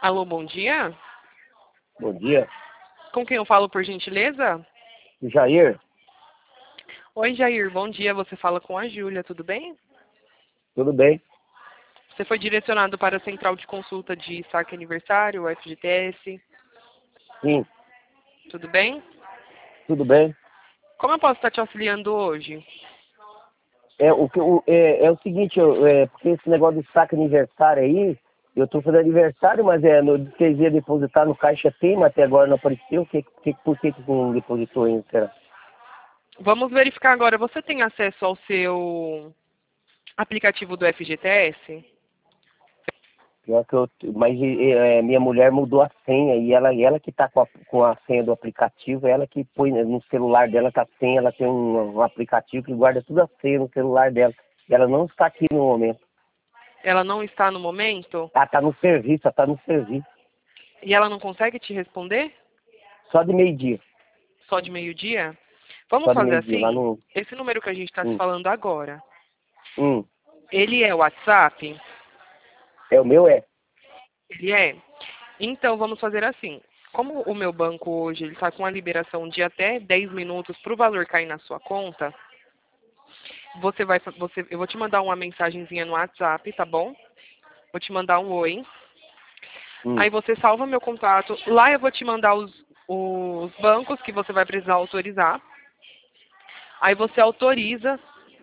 Alô, bom dia. Bom dia. Com quem eu falo, por gentileza? Jair, Oi, Jair, bom dia. Você fala com a Júlia, tudo bem? tudo bem? Você foi direcionado para a Central de Consulta de Saque Aniversário, o FGTS, Sim, tudo bem? tudo bem. Como eu posso estar te auxiliando hoje? É o seguinte, porque esse negócio de saque aniversário aí, eu tô fazendo aniversário, mas vocês iam depositar no Caixa Tem, mas até agora não apareceu. Por que não depositou ainda, será? Vamos verificar agora. Você tem acesso ao seu aplicativo do FGTS? Pior que mas minha mulher mudou a senha e ela que tá com a senha do aplicativo, ela que põe no celular dela tá a senha, ela tem um aplicativo que guarda tudo a senha no celular dela. E ela não está aqui no momento. Ela não está no momento? Tá no serviço, ela tá no serviço. E ela não consegue te responder? Só de meio-dia. Só de meio-dia? Vamos Só de fazer meio-dia, lá assim? no. Esse número que a gente está se Hum, falando agora, hum. ele é o WhatsApp? É o meu, é. Ele é? Então, vamos fazer assim. Como o meu banco hoje ele está com a liberação de até 10 minutos para o valor cair na sua conta, eu vou te mandar uma mensagenzinha no WhatsApp, tá bom? Vou te mandar um oi. Hum. Aí você salva meu contato. Lá eu vou te mandar os bancos que você vai precisar autorizar. Aí você autoriza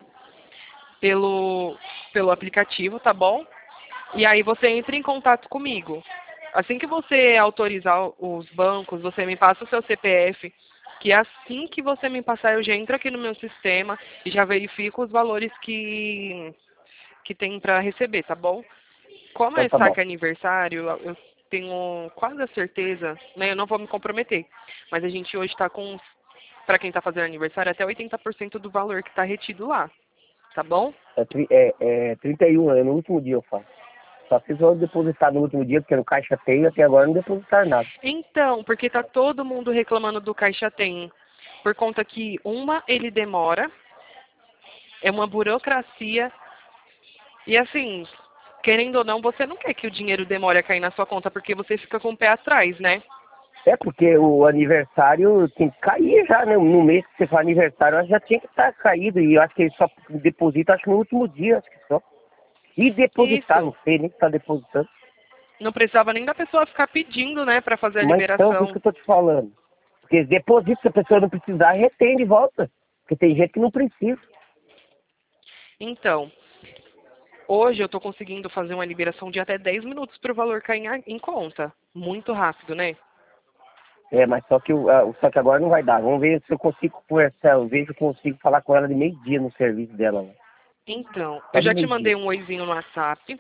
pelo aplicativo, tá bom? E aí você entra em contato comigo. Assim que você autorizar os bancos, você me passa o seu CPF, que assim que você me passar, eu já entro aqui no meu sistema e já verifico os valores que tem para receber, tá bom? Como Então é tá bom. saque aniversário, eu tenho quase a certeza, né? Eu não vou me comprometer, mas a gente hoje está com, para quem está fazendo aniversário, até 80% do valor que está retido lá, tá bom? É 31, no último dia eu faço. Só se eu depositar no último dia, porque no Caixa Tem até agora não depositaram nada. Então, porque tá todo mundo reclamando do Caixa Tem, por conta que ele demora, é uma burocracia e assim, querendo ou não, você não quer que o dinheiro demore a cair na sua conta porque você fica com o pé atrás, né? É porque o aniversário tem que cair já, né? No mês que você faz aniversário, já tinha que estar caído. E eu acho que ele só deposita, acho que no último dia, acho que só. E depositar, Isso. não sei nem que tá depositando. Não precisava nem da pessoa ficar pedindo, né, para fazer a Mas então, por isso liberação. que eu tô te falando. Porque deposita, se a pessoa não precisar, retém de volta. Porque tem gente que não precisa. Então, hoje eu estou conseguindo fazer uma liberação de até 10 minutos para o valor cair em conta. Muito rápido, né? Mas só que agora não vai dar. Vamos ver se eu consigo conversar. Eu vejo que eu consigo falar com ela de meio-dia no serviço dela. Né? Então, Só eu de já te mandei meio-dia. um oizinho no WhatsApp,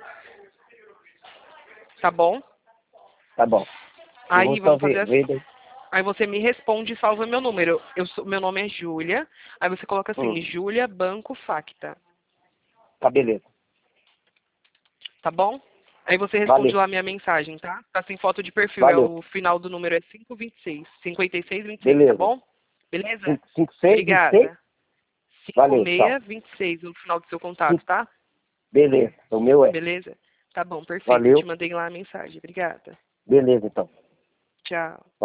tá bom? Tá bom. Eu vou Aí só vamos fazer ver assim. daí. Aí você me responde e salva meu número. Meu nome é Júlia. Aí você coloca Hum, assim, Júlia Banco Facta, tá, beleza. tá bom? Aí você responde Valeu. lá minha mensagem, tá? Tá sem foto de perfil, Valeu. o final do número é 526, 5626, tá Beleza. bom? Beleza? 56, 26? Obrigada. Valeu, tchau. 5626, o final do seu contato, tá? Beleza. O meu é. Beleza? Tá bom, perfeito. Eu te Valeu. mandei lá a mensagem. Obrigada. Beleza, então. Tchau.